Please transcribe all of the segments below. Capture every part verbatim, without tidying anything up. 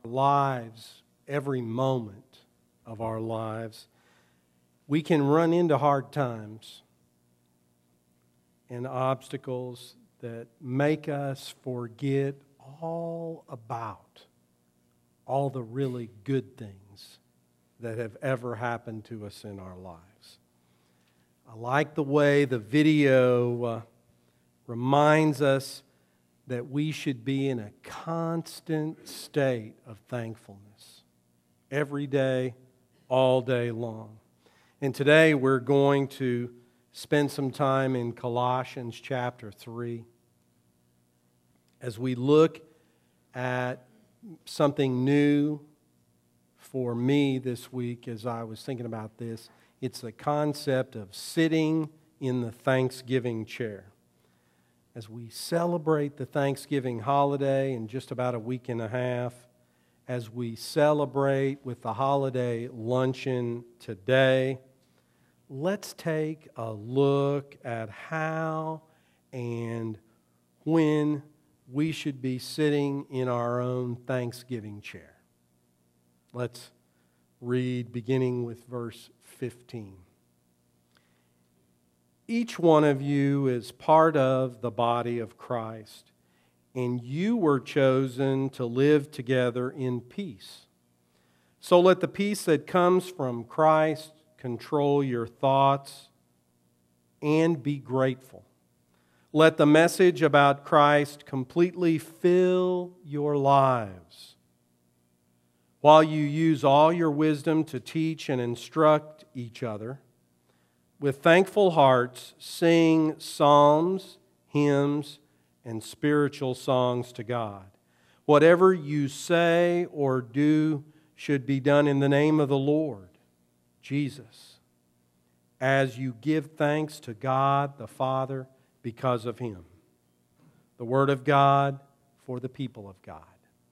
lives, every moment of our lives, we can run into hard times and obstacles that make us forget all about all the really good things that have ever happened to us in our lives. I like the way the video uh, reminds us that we should be in a constant state of thankfulness every day, all day long. And today we're going to spend some time in Colossians chapter three as we look at something new for me this week as I was thinking about this. It's the concept of sitting in the Thanksgiving chair. As we celebrate the Thanksgiving holiday in just about a week and a half, as we celebrate with the holiday luncheon today, let's take a look at how and when we should be sitting in our own Thanksgiving chair. Let's read beginning with verse fifteen. Each one of you is part of the body of Christ, and you were chosen to live together in peace. So let the peace that comes from Christ control your thoughts and be grateful. Let the message about Christ completely fill your lives. While you use all your wisdom to teach and instruct each other, with thankful hearts, sing psalms, hymns, and spiritual songs to God. Whatever you say or do should be done in the name of the Lord Jesus, as you give thanks to God the Father because of Him. The Word of God for the people of God.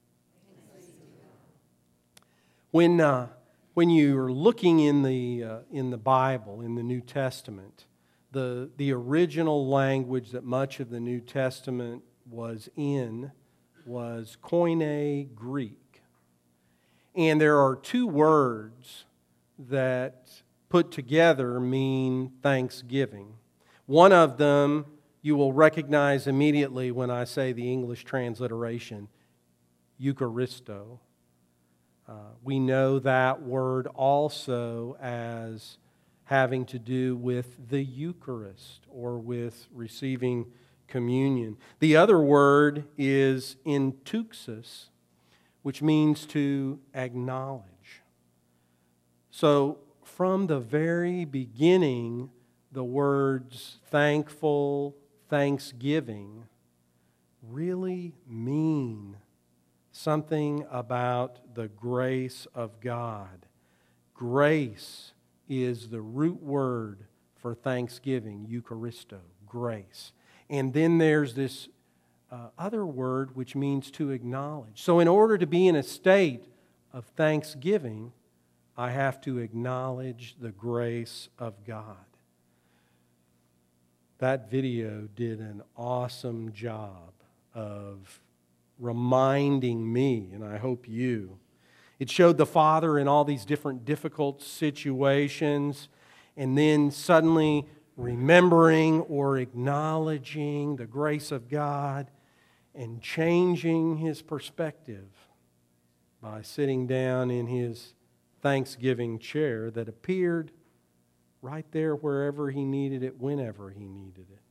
When uh, when you're looking in the uh, in the Bible, in the New Testament, the the original language that much of the New Testament was in was Koine Greek, and there are two words that put together mean thanksgiving. One of them you will recognize immediately when I say the English transliteration, Eucharisto. Uh, we know that word also as having to do with the Eucharist or with receiving communion. The other word is entuxis, which means to acknowledge. So from the very beginning, the words thankful, thanksgiving really mean something about the grace of God. Grace is the root word for thanksgiving, Eucharisto, grace. And then there's this uh, other word which means to acknowledge. So in order to be in a state of thanksgiving, I have to acknowledge the grace of God. That video did an awesome job of reminding me, and I hope you. It showed the Father in all these different difficult situations, and then suddenly remembering or acknowledging the grace of God and changing his perspective by sitting down in his Thanksgiving chair that appeared right there wherever he needed it, whenever he needed it.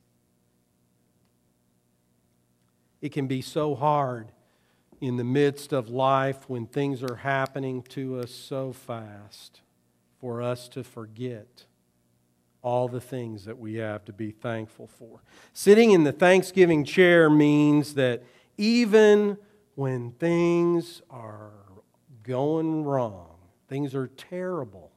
It can be so hard in the midst of life when things are happening to us so fast for us to forget all the things that we have to be thankful for. Sitting in the Thanksgiving chair means that even when things are going wrong, things are terrible,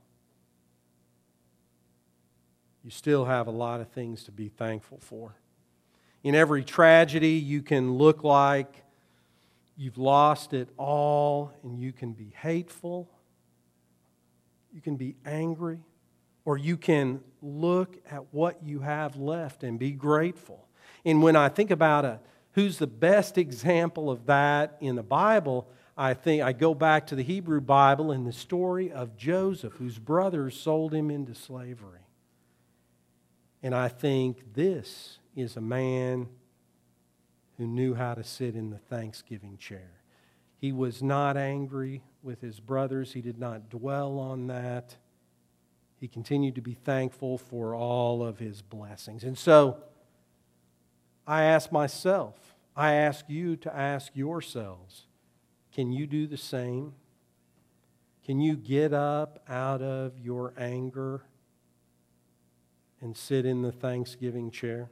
you still have a lot of things to be thankful for. In every tragedy, you can look like you've lost it all, and you can be hateful, you can be angry, or you can look at what you have left and be grateful. And when I think about a, who's the best example of that in the Bible, I think I go back to the Hebrew Bible and the story of Joseph, whose brothers sold him into slavery. And I think this is a man who knew how to sit in the Thanksgiving chair. He was not angry with his brothers. He did not dwell on that. He continued to be thankful for all of his blessings. And so, I ask myself, I ask you to ask yourselves, can you do the same? Can you get up out of your anger and sit in the Thanksgiving chair?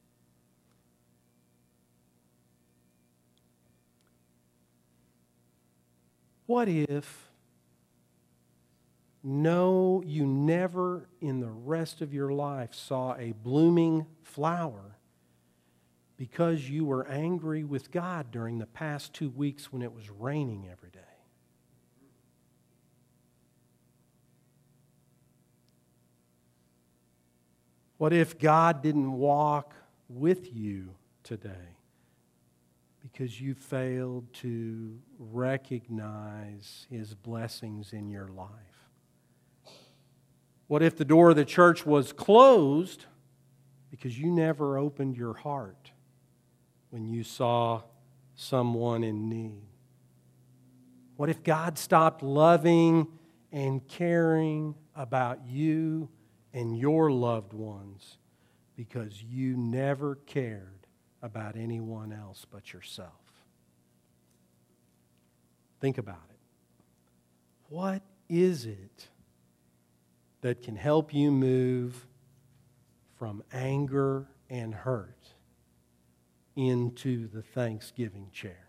What if no, you never in the rest of your life saw a blooming flower because you were angry with God during the past two weeks when it was raining every day? What if God didn't walk with you today because you failed to recognize His blessings in your life? What if the door of the church was closed because you never opened your heart when you saw someone in need? What if God stopped loving and caring about you and your loved ones because you never cared about anyone else but yourself? Think about it. What is it that can help you move from anger and hurt into the Thanksgiving chair?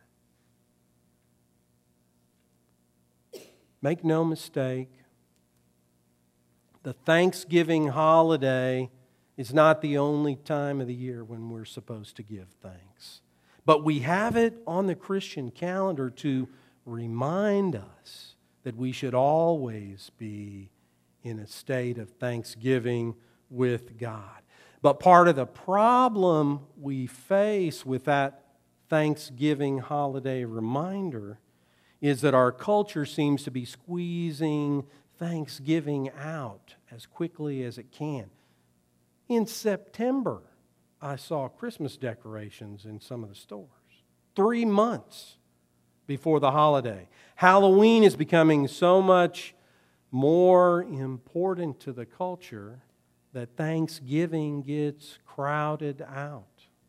Make no mistake, the Thanksgiving holiday is not the only time of the year when we're supposed to give thanks. But we have it on the Christian calendar to remind us that we should always be in a state of thanksgiving with God. But part of the problem we face with that Thanksgiving holiday reminder is that our culture seems to be squeezing Thanksgiving out as quickly as it can. In September, I saw Christmas decorations in some of the stores. Three months before the holiday. Halloween is becoming so much more important to the culture that Thanksgiving gets crowded out.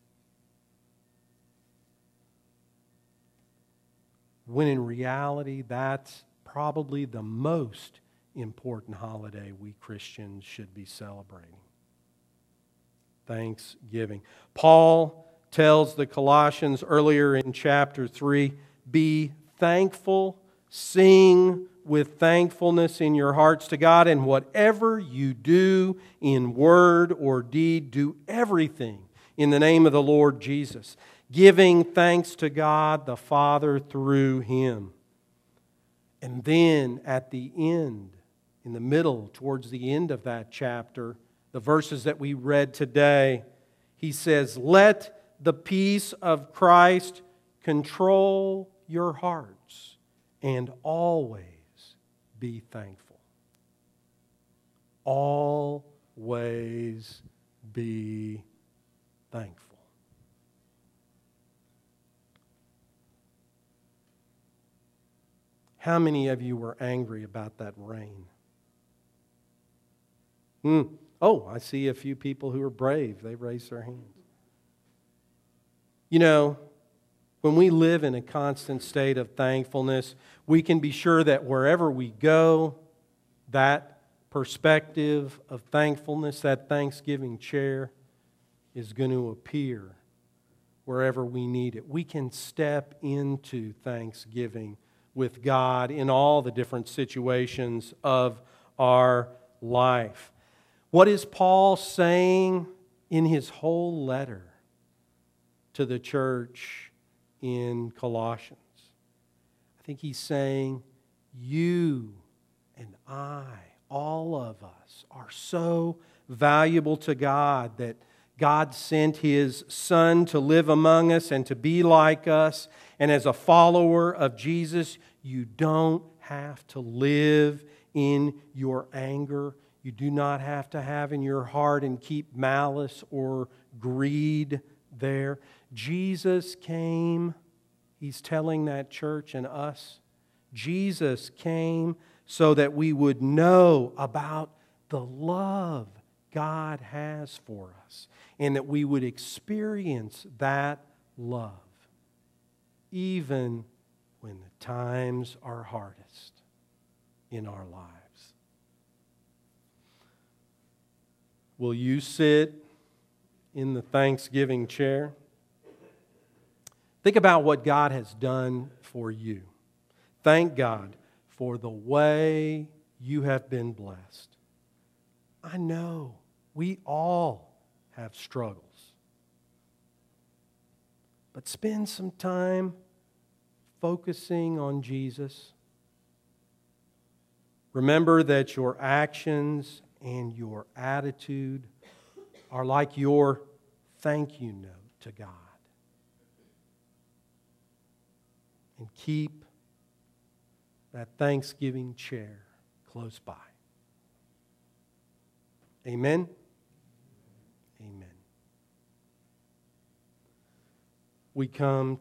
When in reality, that's probably the most important holiday we Christians should be celebrating. Thanksgiving. Paul tells the Colossians earlier in chapter three, be thankful, sing with thankfulness in your hearts to God, and whatever you do in word or deed, do everything in the name of the Lord Jesus, giving thanks to God the Father through Him. And then at the end, in the middle, towards the end of that chapter, the verses that we read today, he says, let the peace of Christ control your hearts and always be thankful. Always be thankful. How many of you were angry about that rain? Hmm. Oh, I see a few people who are brave. They raised their hands. You know, when we live in a constant state of thankfulness, we can be sure that wherever we go, that perspective of thankfulness, that Thanksgiving chair, is going to appear wherever we need it. We can step into thanksgiving with God in all the different situations of our life. What is Paul saying in his whole letter to the church in Colossians? I think he's saying, you and I, all of us, are so valuable to God that God sent His Son to live among us and to be like us. And as a follower of Jesus, you don't have to live in your anger. You do not have to have in your heart and keep malice or greed there. Jesus came, He's telling that church and us, Jesus came so that we would know about the love God has for us and that we would experience that love even when the times are hardest in our lives. Will you sit in the Thanksgiving chair? Think about what God has done for you. Thank God for the way you have been blessed. I know we all have struggles. But spend some time focusing on Jesus. Remember that your actions and your attitude are like your thank you note to God. And keep that Thanksgiving chair close by. Amen? Amen. We come